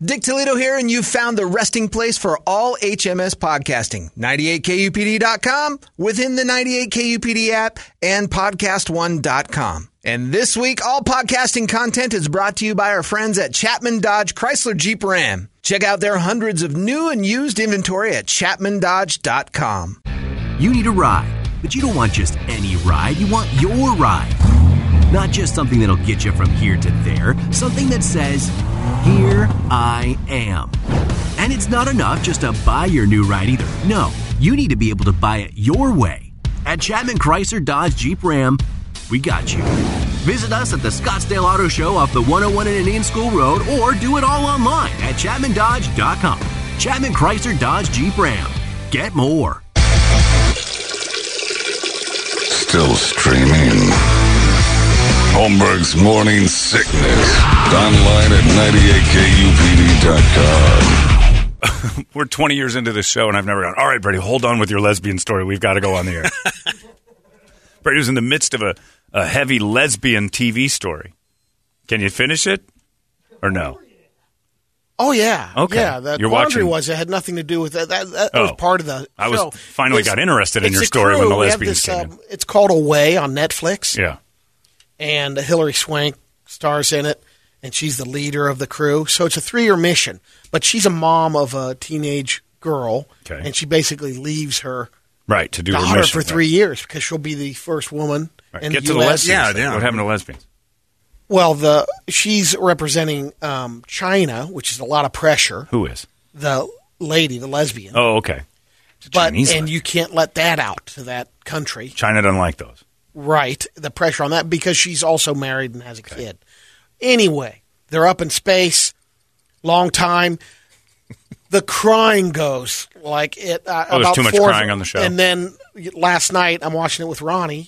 Dick Toledo here, and you've found the resting place for all HMS podcasting. 98kupd.com, within the 98kupd app, and podcast1.com. And this week, all podcasting content is brought to you by our friends at Chapman Dodge Chrysler Jeep Ram. Check out their hundreds of new and used inventory at chapmandodge.com. You need a ride, but you don't want just any ride. You want your ride. Not just something that'll get you from here to there. Something that says, here I am. And it's not enough just to buy your new ride either. No, you need to be able to buy it your way. At Chapman Chrysler Dodge Jeep Ram, we got you. Visit us at the Scottsdale Auto Show off the 101 and Indian School Road, or do it all online at ChapmanDodge.com. Chapman Chrysler Dodge Jeep Ram. Get more. Still streaming. Holmberg's Morning Sickness. Online at 98kupd.com. We're 20 years into this show, and I've never gone, all right, Brady, hold on with your lesbian story. We've got to go on the air. Brady was in the midst of a heavy lesbian TV story. Can you finish it or no? Oh, yeah. Okay. Yeah, the You're laundry watching. it had nothing to do with that. That was part of the show. I was finally got interested in It's your a story crew. when the We have lesbians this, came in. It's called Away on Netflix. Yeah. And Hilary Swank stars in it, and she's the leader of the crew. So it's a 3-year mission, but she's a mom of a teenage girl, and she basically leaves her right to do her daughter mission for 3 years because she'll be the first woman in Get the to the U.S. lesbians. What happened to lesbians? Well, she's representing China, which is a lot of pressure. Who is? The lady, the lesbian. Oh, okay. And you can't let that out to that country. China doesn't like those. Right, the pressure on that because she's also married and has a kid. Anyway, they're up in space, long time. The crying goes like it. There's about too much 4 crying on the show. And then last night, I'm watching it with Ronnie.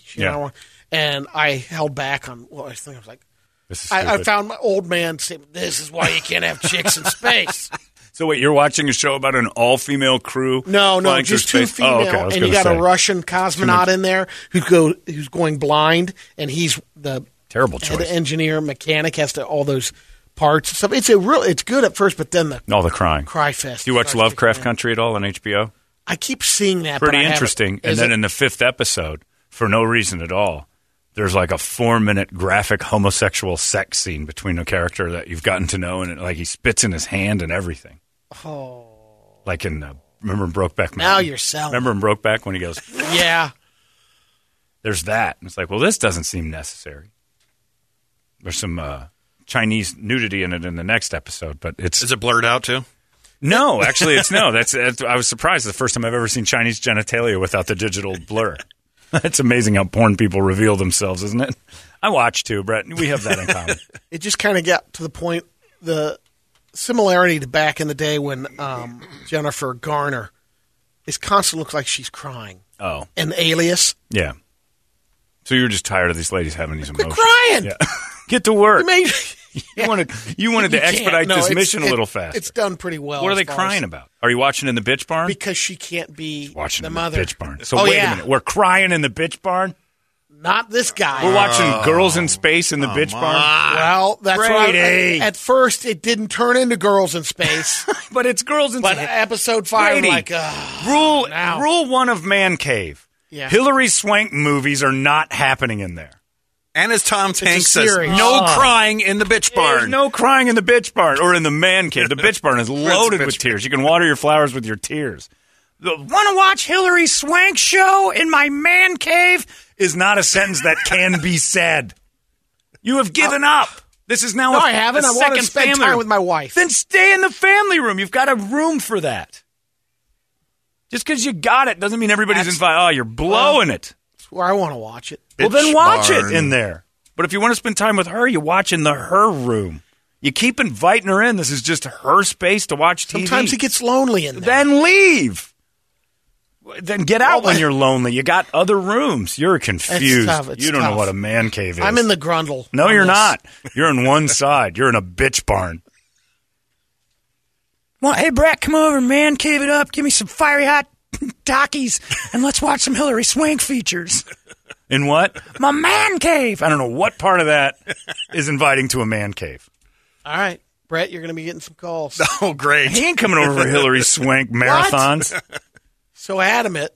And I held back on. Well, I was like, this is I found my old man saying, "This is why you can't have chicks in space." So wait, you're watching a show about an all-female crew? No, flying just through two space? female, Oh, okay, I was and you gonna got say. a Russian cosmonaut in there who's going blind, and he's the terrible head choice. engineer, mechanic, has to all those parts and stuff. It's good at first, but then All the crying. cry fest. Do you watch Lovecraft Country at all on HBO? I keep seeing that. Pretty but I interesting. haven't. And Is then it- in the 5th episode, for no reason at all, there's like a 4-minute graphic homosexual sex scene between a character that you've gotten to know, and like he spits in his hand and everything. Oh. Like in remember in Brokeback Mountain? Now you're selling. Remember in Brokeback when he goes, Yeah. there's that. And it's like, well, this doesn't seem necessary. There's some Chinese nudity in it in the next episode, but Is it blurred out too? No, actually, it's no. That's I was surprised. The first time I've ever seen Chinese genitalia without the digital blur. It's amazing how porn people reveal themselves, isn't it? I watch too, Brett. We have that in common. It just kind of got to the point, the similarity to back in the day when Jennifer Garner is constantly looks like she's crying. Oh. And Alias. Yeah. So you're just tired of these ladies having these emotions. Crying. Yeah. Get to work. You wanted to expedite this mission a little faster. It's done pretty well. What are as they far crying as- about? Are you watching in the bitch barn? Because she can't be Watching the in mother. the bitch barn. So wait a minute. We're crying in the bitch barn? Not this guy. We're watching Girls in Space in the bitch barn? Well, that's Brady. right. At first, it didn't turn into Girls in Space. But it's Girls in But Space. episode 5, Brady, Rule 1 of Man Cave. Yeah. Hilary Swank movies are not happening in there. And as Tom Tanks says, series. no crying in the bitch barn. There's no crying in the bitch barn or in the man cave. The bitch barn is loaded with tears. You can water your flowers with your tears. Want to watch Hilary Swank show in my man cave is not a sentence that can be said. You have given up. This is now No, I I haven't. I want to spend family time room. with my wife. Then stay in the family room. You've got a room for that. Just because you got it doesn't mean everybody's invited. Oh, you're blowing it. That's where I want to watch it. Well, then watch barn. it in there. But if you want to spend time with her, you watch in her room. You keep inviting her in. This is just her space to watch TV. Sometimes it gets lonely in there. Then leave. Then get out when you're lonely. You got other rooms. You're confused. tough. It's You don't know tough. what a man cave is. I'm in the grundle. No, on you're this. not. You're on one side. You're in a bitch barn. Well, hey, Brett, come over, man, cave it up. Give me some fiery hot Takis, and let's watch some Hilary Swank features. In what? My man cave. I don't know what part of that is inviting to a man cave. All right. Brett, you're going to be getting some calls. Oh, great. He ain't coming over for Hillary Swank marathons. So adamant.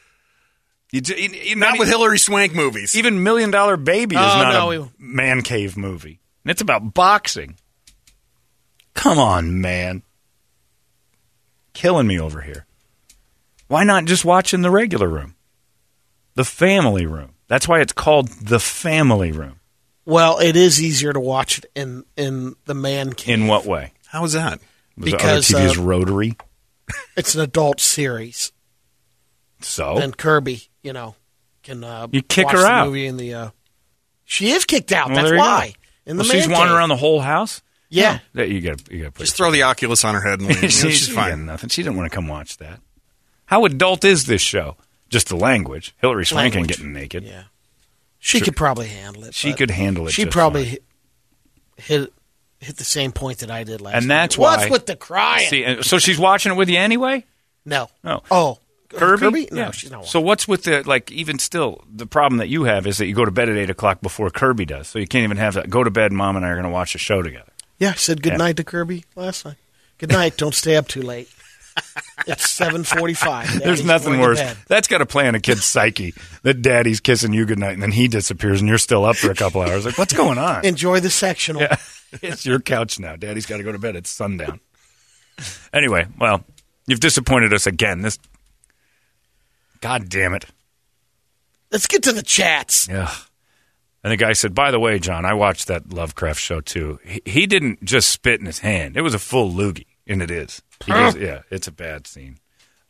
Not with Hillary Swank movies. Even $1 Million Baby is Oh, not no, a man cave movie. And it's about boxing. Come on, man. Killing me over here. Why not just watch in the regular room? The family room. That's why it's called the family room. Well, it is easier to watch it in the man cave. In what way? How is that? Because the other TV is rotary. It's an adult series. So? And Kirby, can you kick watch her the out. movie in the. She is kicked out. Well, That's there you why. go. In the Well, man she's wandering cave. around the whole house? Yeah. No, you got to put Just throw the Oculus on her head and leave. She's got fine. nothing. She didn't want to come watch that. How adult is this show? Just the language. Hillary Swank ain't getting naked. Yeah. She could probably handle it. She could handle it. She just probably fine. hit the same point that I did last And that's night. why. What's with the crying? See, so she's watching it with you anyway? No. No. Oh. Kirby? No, Yeah. she's not watching. So what's with even still, the problem that you have is that you go to bed at 8 o'clock before Kirby does. So you can't even have that. Go to bed, Mom and I are going to watch the show together. Yeah, I said good night to Kirby last night. Good night. Don't stay up too late. It's 7:45. There's nothing worse. That's got to play on a kid's psyche that daddy's kissing you goodnight and then he disappears and you're still up for a couple hours. Like, what's going on? Enjoy the sectional. Yeah. It's your couch now. Daddy's got to go to bed. It's sundown. Anyway, well, you've disappointed us again. God damn it. Let's get to the chats. Yeah. And the guy said, by the way, John, I watched that Lovecraft show too. He didn't just spit in his hand. It was a full loogie, and it is. He goes, yeah, it's a bad scene.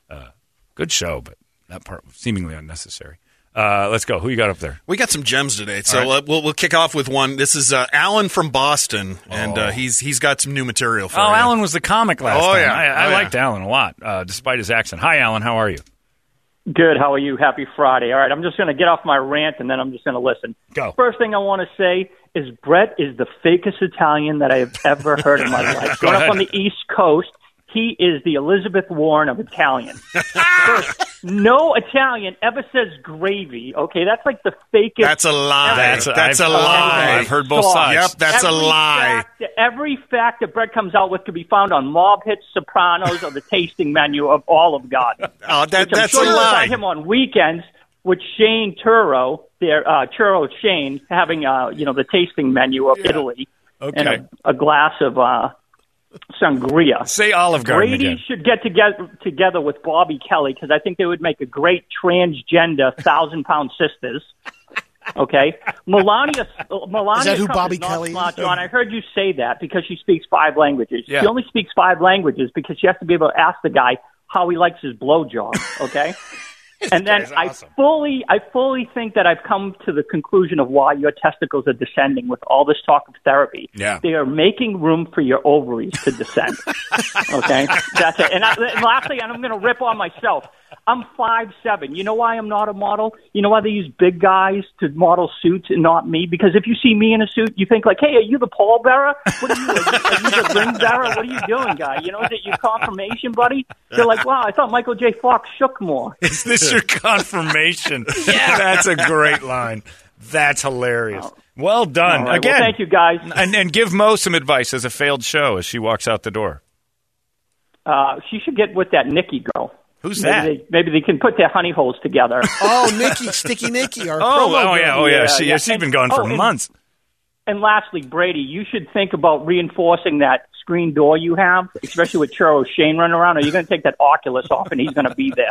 Good show, but that part was seemingly unnecessary. Let's go. Who you got up there? We got some gems today, so All right. we'll kick off with one. This is Alan from Boston, and he's got some new material for you. Oh, Alan was the comic last time. yeah. I liked Alan a lot, despite his accent. Hi, Alan. How are you? Good. How are you? Happy Friday. All right, I'm just going to get off my rant, and then I'm just going to listen. Go. First thing I want to say is Brett is the fakest Italian that I have ever heard in my life. Growing up on the East Coast, he is the Elizabeth Warren of Italian. First, no Italian ever says gravy, okay? That's like the fakest. That's a lie. That's a lie. I've heard both sides. Yep, that's a lie. Every fact that Brett comes out with could be found on Mob Hits, Sopranos, or the tasting menu of Olive Garden. Oh, Which I'm that's sure a you'll lie. find him on weekends with Shane Turo, Churro Shane, having the tasting menu of Italy Okay. and a glass of sangria. Say Olive Garden Brady again. should get together with Bobby Kelly because I think they would make a great transgender 1,000-pound sisters. Okay, Melania. Is that who Trump Bobby is not Kelly smart, is? John. I heard you say that because she speaks 5 languages. Yeah. She only speaks 5 languages because she has to be able to ask the guy how he likes his blowjob. Okay. And then guy's awesome. I fully think that I've come to the conclusion of why your testicles are descending with all this talk of therapy. Yeah. They are making room for your ovaries to descend. Okay? That's it. And lastly, and I'm going to rip on myself. I'm 5'7". You know why I'm not a model? You know why they use big guys to model suits and not me? Because if you see me in a suit, you think like, hey, are you the pallbearer? What are you? Are you the ring bearer? What are you doing, guy? You know, is it your confirmation, buddy? They're like, wow, I thought Michael J. Fox shook more. Is this your confirmation? Yeah. That's a great line. That's hilarious. Well done. All right, Again, well, thank you, guys. And give Mo some advice as a failed show as she walks out the door. She should get with that Nikki girl. Who's that? Maybe they can put their honey holes together. Oh, Nikki, Sticky Nikki, our promo Oh, yeah. girl. Oh, yeah. Yeah, She's been gone for months. And lastly, Brady, you should think about reinforcing that screen door you have, especially with Churro Shane running around. Or you're going to take that Oculus off, and he's going to be there.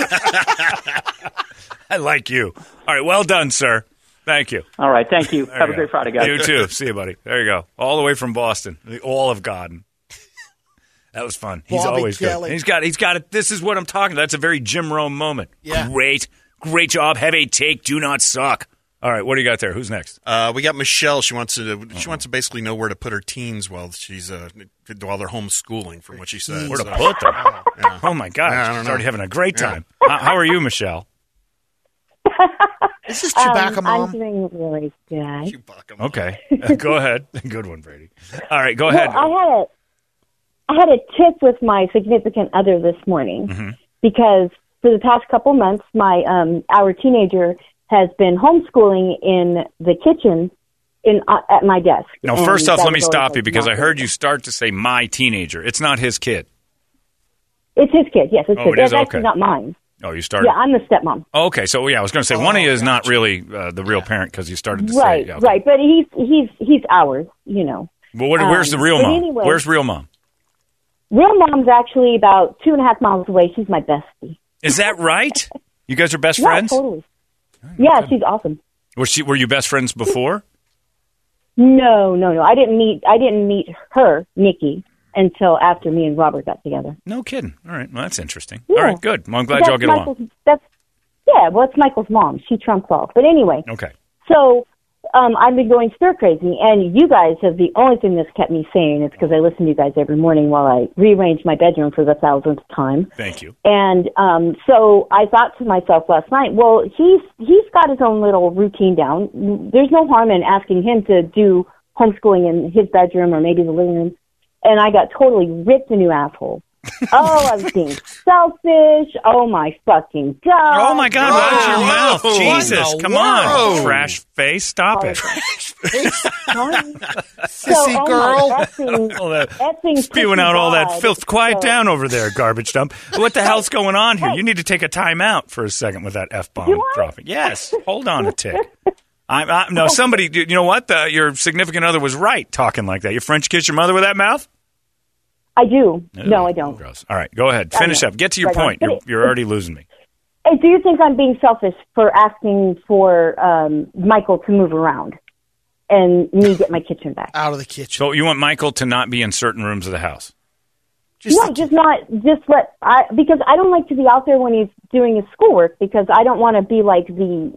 I like you. All right. Well done, sir. Thank you. All right, thank you. There Have you a great go. Friday, guys. You too. See you, buddy. There you go. All the way from Boston, the Olive Garden. That was fun. He's Bobby always Kelly. good. He's got it. This is what I'm talking about. That's a very Jim Rome moment. Yeah. Great job. Have a take. Do not suck. All right. What do you got there? Who's next? We got Michelle. She wants to basically know where to put her teens while she's while they're homeschooling, from what she says. Where to put them? Oh my God. Yeah, I don't She's know. already having a great time. How are you, Michelle? Is this Chewbacca Mom? I'm doing really good. Chewbacca Mom. Okay. Go ahead. Good one, Brady. All right. Go ahead. Well, I had a tip with my significant other this morning because for the past couple months, our teenager has been homeschooling in the kitchen at my desk. Now, And first off, that let me was always, stop you like, because I not heard good. you start to say my teenager. It's not his kid. It's his kid. Yes, it's Oh, his. it is? It's actually Okay. not mine. Oh, you started. Yeah, I'm the stepmom. Okay, so yeah, I was going to say one of you is not really the real parent because you started to Right, say. Yeah, okay. right. But he's ours. You know. Well, where's the real but mom? anyway- Where's real mom? Real mom's actually about 2.5 miles away. She's my bestie. Is that right? You guys are best Yeah, friends? totally. Yeah, she's awesome. Were you best friends before? No. I didn't meet her, Nikki, until after me and Robert got together. No kidding. All right. Well, that's interesting. Yeah. All right, good. Well, I'm glad That's y'all get along. It's Michael's mom. She trumps all. But anyway, Okay. so I've been going stir crazy, and you guys have the only thing that's kept me sane. It's because I listen to you guys every morning while I rearrange my bedroom for the 1,000th time. Thank you. And so I thought to myself last night, well, he's got his own little routine down. There's no harm in asking him to do homeschooling in his bedroom or maybe the living room. And I got totally ripped a new asshole. Oh, I was being selfish. Oh, my fucking God. Oh, my God. Watch your mouth. Whoa. Jesus. What Come the on. world? Trash face. Stop it. Sissy girl. All that spewing out all that filth. Quiet down over there, garbage dump. What the hell's going on here? You need to take a time out for a second with that F-bomb Do I? dropping. Yes. Hold on a tick. No, somebody, you know what? Your significant other was right talking like that. You French kiss your mother with that mouth? I do. No, I don't. Gross. All right, go ahead. Finish up. Get to your Right on. point. You're already losing me. Hey, do you think I'm being selfish for asking for Michael to move around and me get my kitchen back? Out of the kitchen. So you want Michael to not be in certain rooms of the house? Just No, because I don't like to be out there when he's doing his schoolwork because I don't want to be like the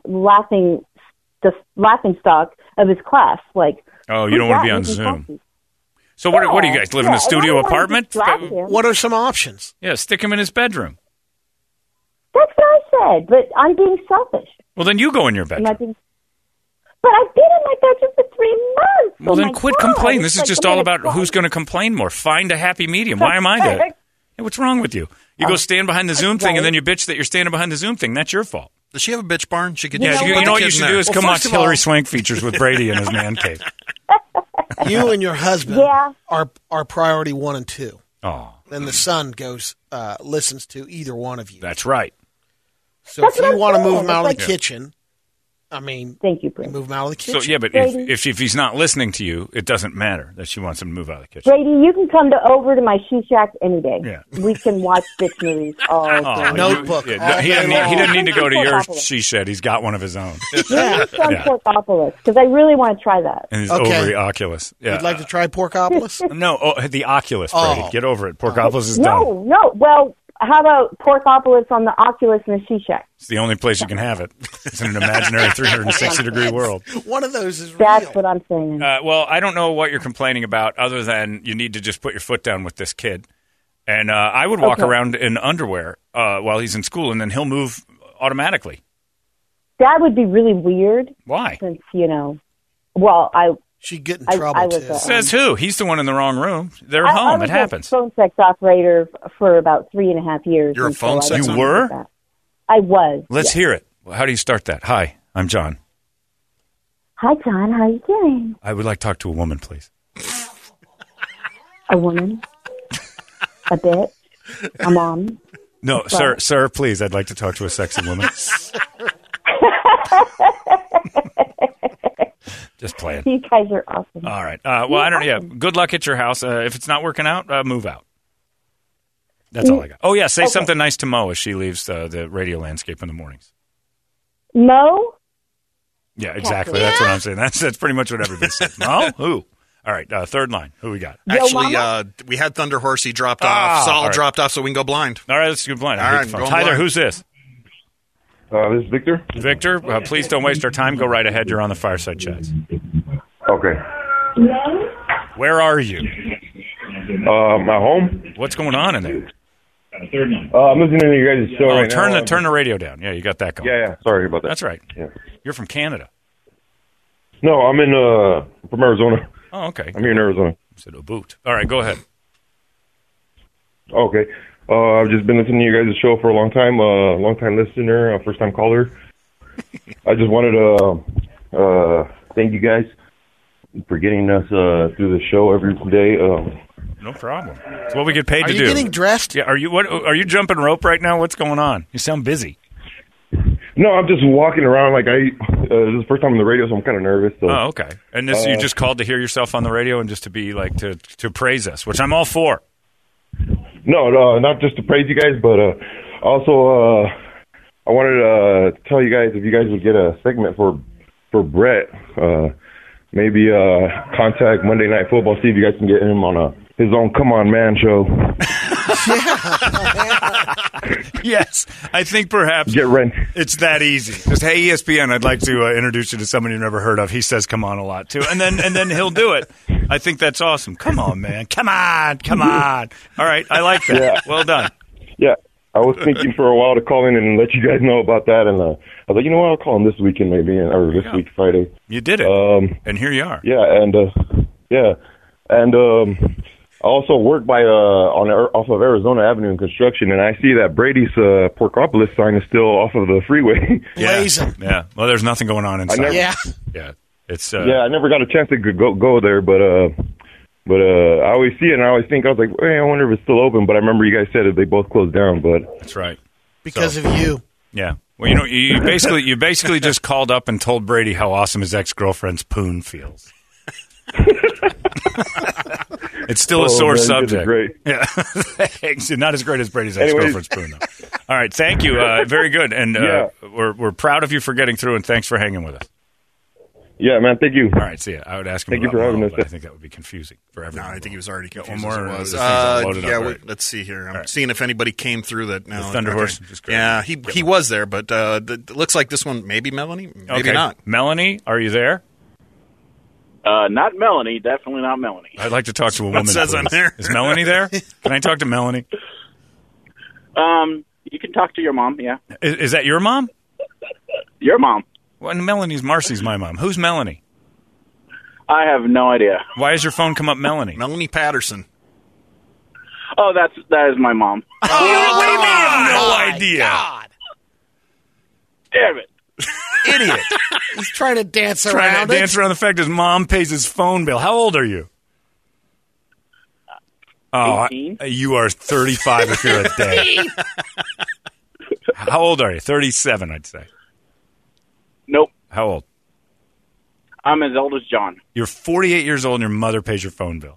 laughing stock of his class. Like, Oh, you don't want to be on Zoom. So what do you guys live in a studio apartment? What are some options? Yeah, stick him in his bedroom. That's what I said, but I'm being selfish. Well, then you go in your Am I bedroom. being... But I've been in my bedroom for 3 months. Well, Oh then my quit God. complaining. It's This is like just I'm all in a about club. who's going to complain more. Find a happy medium. Why am I there? Hey, what's wrong with you? You go stand behind the Zoom thing, and then you bitch that you're standing behind the Zoom thing. That's your fault. Does she have a bitch barn? She could. Yeah, put you the know what you kids should in do there. is come watch first of all- Hillary Swank features with Brady in his man cave. You and your husband Yeah. are priority 1 and 2. Oh, Then the son goes listens to either one of you. that's right. So That's if what you I'm want to saying. move him out of the It's kitchen, I mean, Thank you, you Brady. move him out of the So kitchen. yeah, but Brady. if he's not listening to you, it doesn't matter that she wants him to move out of the kitchen. Brady, you can come over to my shoe shack any day. Yeah. We can watch bitch movies all day. Oh, Notebook you- all he day doesn't need, he long. doesn't need to go to your Porkopolis. she shed. He's got one of his own. Maybe some Yeah. Porkopolis, because I really want to try that. And his Okay. ovary Oculus. Yeah. You'd like to try Porkopolis? No, the Oculus, Brady. Oh. Get over it. Porkopolis is done. No. Well, how about Porkopolis on the Oculus and the She Shack? It's the only place you can have it. It's in an imaginary 360-degree world. One of those is That's real. what I'm saying. Well, I don't know what you're complaining about other than you need to just put your foot down with this kid. And I would walk Okay. around in underwear while he's in school, and then he'll move automatically. That would be really weird Why? since, well, She'd get in I trouble, was, too. Says who? He's the one in the wrong room. They're I home. was It happens. a phone sex operator for about 3.5 years. You're a until phone I sex got You were? into that. I was. Let's yes. hear it. Well, how do you start that? Hi, I'm John. Hi, John. How you doing? I would like to talk to a woman, please. A woman? A bitch? A mom? No, sir, please. I'd like to talk to a sexy woman. Just playing. You guys are awesome. All right. Well, I don't. Yeah. Good luck at your house. If it's not working out, move out. That's all I got. Oh yeah, say Okay. something nice to Mo as she leaves the radio landscape in the mornings. Mo? Yeah, exactly. That's what I'm saying. That's pretty much what everybody says. Mo? Who? All right. Third line. Who we got? Actually, Mama? we had Thunder Horsey dropped off. Saul all right. dropped off, so we can go blind. All right. Let's go blind. I All hate right, the phone. going Tyler, blind. who's this? This is Victor. Victor, please don't waste our time. Go right ahead. You're on the Fireside Chats. Okay. Where are you? My home. What's going on in there? I'm listening to you guys' show right now. Turn the radio down. Yeah, you got that going. Yeah. Sorry about that. That's right. Yeah. You're from Canada. No, I'm from Arizona. Oh, okay. I'm here in Arizona. I said a boot. All right, go ahead. Okay. I've just been listening to you guys' show for a long time listener, first time caller. I just wanted to thank you guys for getting us through the show every day. No problem. It's what we get paid to do. Are you getting dressed? Yeah. Are you jumping rope right now? What's going on? You sound busy. No, I'm just walking around like this is the first time on the radio, so I'm kind of nervous. So. Oh, okay. And this you just called to hear yourself on the radio and just to be like to praise us, which I'm all for. No, not just to praise you guys, but also I wanted to tell you guys if you guys would get a segment for Brett, maybe contact Monday Night Football, see if you guys can get him on his own Come On Man show. Yes, I think perhaps get rent. It's that easy. Just, hey, ESPN, I'd like to introduce you to someone you've never heard of. He says come on a lot, too. And then he'll do it. I think that's awesome. Come on, man. Come on. All right, I like that. Yeah. Well done. Yeah, I was thinking for a while to call in and let you guys know about that, and I was like, you know what, I'll call him this weekend maybe, or this week, Friday. You did it, and here you are. Yeah, and I also work by off of Arizona Avenue in construction, and I see that Brady's Porkopolis sign is still off of the freeway. Blazing. Yeah. Well, there's nothing going on inside. Yeah. It's I never got a chance to go there, but I always see it, and I always think, I was like, hey, I wonder if it's still open. But I remember you guys said that they both closed down. But that's right, because of you. Yeah. Well, you basically just called up and told Brady how awesome his ex-girlfriend's poon feels. It's still a sore subject. Great. Yeah, thanks. Not as great as Brady's ex-girlfriend's spoon, though. All right, thank you. Very good, and we're proud of you for getting through, and thanks for hanging with us. Yeah, man. Thank you. All right, see ya. I would ask him. Thank you for having us. I think that would be confusing for everyone. No, I think he was already confused. One more. As it was. Right. Let's see here. I'm seeing if anybody came through that now. Thunder Horse. Yeah, he was there, but it looks like this one maybe Melanie, maybe not. Melanie, are you there? Not Melanie. Definitely not Melanie. I'd like to talk to a woman. What says please. on there? Is Melanie there? Can I talk to Melanie? You can talk to your mom, yeah. Is that your mom? Your mom. Well, Marcy's my mom. Who's Melanie? I have no idea. Why does your phone come up Melanie? Melanie Patterson. Oh, that is my mom. What do you mean? No idea. God. Damn it. Idiot. He's trying to dance around the fact his mom pays his phone bill. How old are you? 18. You are 35 if you're a day. How old are you? 37, I'd say. Nope. How old? I'm as old as John. You're 48 years old and your mother pays your phone bill.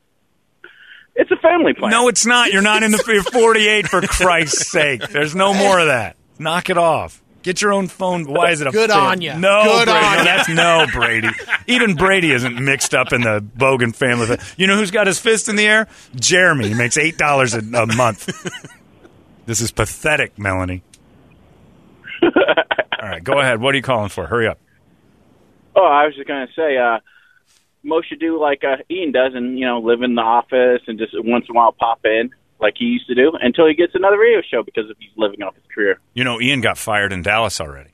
It's a family plan. No, it's not. You're not you're 48 for Christ's sake. There's no more of that. Knock it off. Get your own phone. Why is it a good thing? on you? No, good Brady. on no, that's no Brady. Even Brady isn't mixed up in the Bogan family thing. You know who's got his fist in the air? Jeremy. He makes $8 a month. This is pathetic, Melanie. All right, go ahead. What are you calling for? Hurry up. Oh, I was just going to say, Mo should do like Ian does and, live in the office and just once in a while pop in like he used to do until he gets another radio show because he's living off his career. Ian got fired in Dallas already.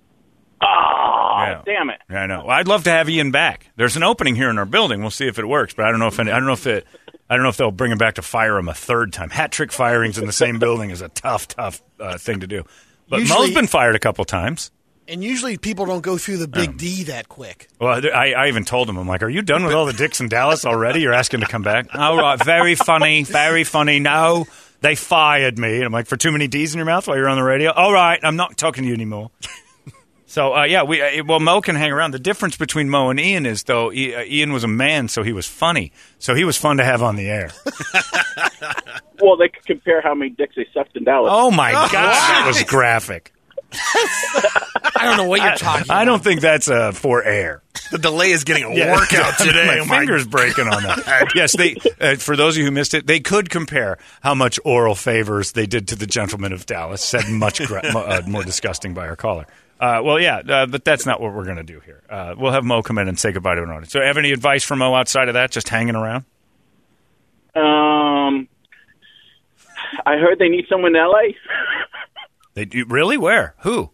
Oh, damn it. Yeah, I know. Well, I'd love to have Ian back. There's an opening here in our building. We'll see if it works, but I don't know if they'll bring him back to fire him a third time. Hat trick firings in the same building is a tough thing to do. But Mo's been fired a couple times. And usually people don't go through the big D that quick. Well, I even told him, I'm like, are you done with all the dicks in Dallas already? You're asking to come back? All right, very funny, very funny. No, they fired me. And I'm like, for too many D's in your mouth while you're on the radio? All right, I'm not talking to you anymore. So, Mo can hang around. The difference between Mo and Ian is, though, Ian was a man, so he was funny. So he was fun to have on the air. Well, they could compare how many dicks they sucked in Dallas. Oh, my God, that was graphic. I don't know what you're talking about. I don't think that's for air. The delay is getting a workout today. My finger's breaking on that. Yes, they. For those of you who missed it, they could compare how much oral favors they did to the gentlemen of Dallas. Said much more disgusting by our caller. But that's not what we're going to do here. We'll have Mo come in and say goodbye to an audience. So, have any advice for Mo outside of that? Just hanging around? I heard they need someone in L.A. They do, really? Where? Who?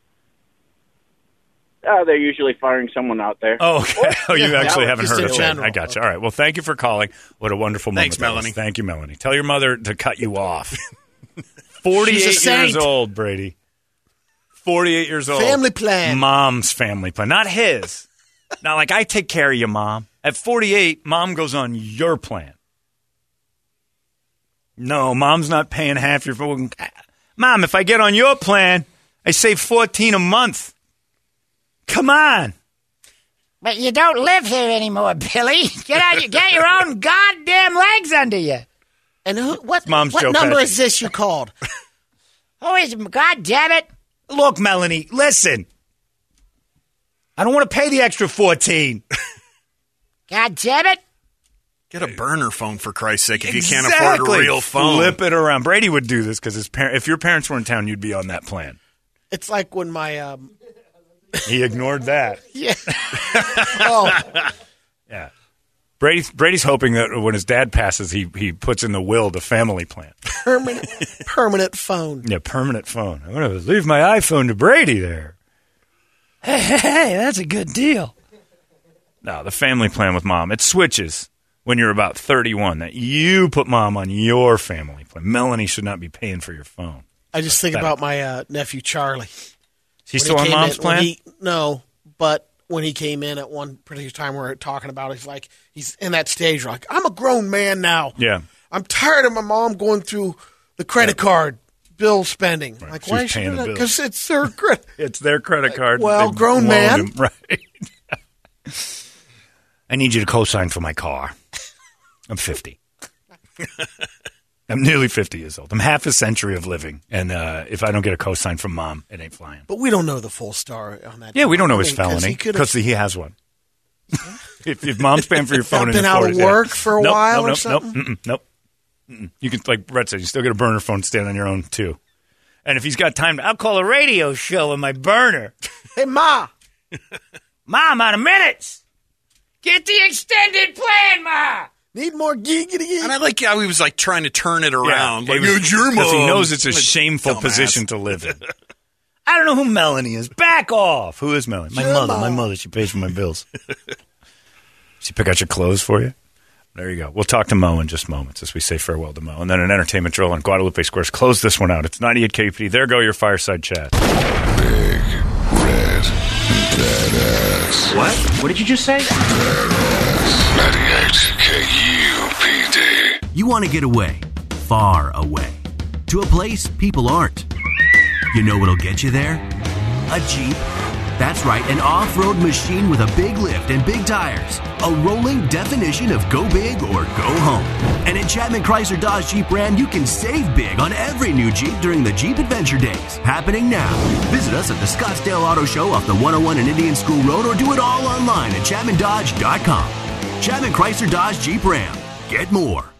They're usually firing someone out there. Oh, okay. You actually haven't heard of it. I got you. All right. Well, thank you for calling. What a wonderful moment. Thanks, Melanie. Thank you, Melanie. Tell your mother to cut you off. 48 years old, Brady. 48 years old. Family plan. Mom's family plan. Not his. Now, like, I take care of you, Mom. At 48, Mom goes on your plan. No, Mom's not paying half your phone. Mom, if I get on your plan, I save $14 a month. Come on. But you don't live here anymore, Billy. Get your own goddamn legs under you. And what Mom's what Joe number Pesci. is this you called? Who is, God damn it. Look, Melanie, listen. I don't want to pay the extra 14. God damn it. Get a burner phone, for Christ's sake, if you can't afford a real phone. Flip it around. Brady would do this because if your parents were in town, you'd be on that plan. It's like when my He ignored that. yeah. Oh, Yeah. Brady's hoping that when his dad passes, he puts in the will the family plan. permanent phone. Yeah, permanent phone. I'm going to leave my iPhone to Brady there. Hey, that's a good deal. No, the family plan with Mom. It switches when you're about 31 that you put Mom on your family plan. Melanie should not be paying for your phone. I just think about my nephew Charlie. Is he still on Mom's plan? No, but when he came in at one particular time we were talking about it, he's in that stage where like, I'm a grown man now. Yeah. I'm tired of my mom going through the credit card bill spending. Right. Like, She's why is she paying doing the that? bills. Because it's their credit. It's their credit card. Well, They grown loan man. him. Right. I need you to co-sign for my car. I'm 50. I'm nearly 50 years old. I'm half a century of living. And if I don't get a co-sign from Mom, it ain't flying. But we don't know the full story on that. Yeah, we don't know his 'cause felony he could've because he has one. if Mom's paying for your phone, Not in been his out of 40s, yeah. work for a while or something? Nope. You can, like Brett said, you still get a burner phone, stand on your own too. And if he's got time, I'll call a radio show on my burner. Hey, Ma. Ma, I'm out of minutes. Get the extended plan, Ma. Need more giggity. And I like how he was like trying to turn it around. Like, Because it's your he mom. knows it's a Like, shameful dumbass. position to live in. I don't know who Melanie is. Back off. Who is Melanie? My mother. My mother. She pays for my bills. She pick out your clothes for you? There you go. We'll talk to Mo in just moments as we say farewell to Mo. And then an entertainment drill on Guadalupe Squares. Close this one out. It's 98 KUPD. There go your fireside chat. Big, red, badass. What? What did you just say? 98 KUPD. You want to get away, far away, to a place people aren't. You know what'll get you there? A Jeep. That's right, an off-road machine with a big lift and big tires. A rolling definition of go big or go home. And at Chapman Chrysler Dodge Jeep Ram, you can save big on every new Jeep during the Jeep Adventure Days. Happening now. Visit us at the Scottsdale Auto Show off the 101 and Indian School Road or do it all online at ChapmanDodge.com. Chapman Chrysler Dodge Jeep Ram. Get more.